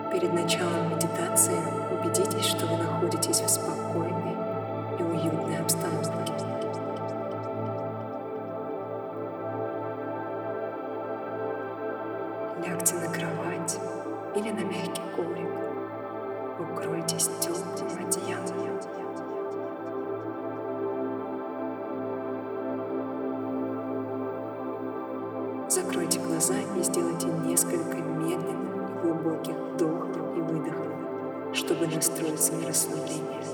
Перед началом медитации убедитесь, что вы находитесь в спокойной и уютной обстановке. Лягте на кровать или на мягкий коврик. Укройтесь теплым одеялом. Закройте глаза и сделайте несколько медленных, глубоких вдохов и выдохов, чтобы настроиться на расслабление.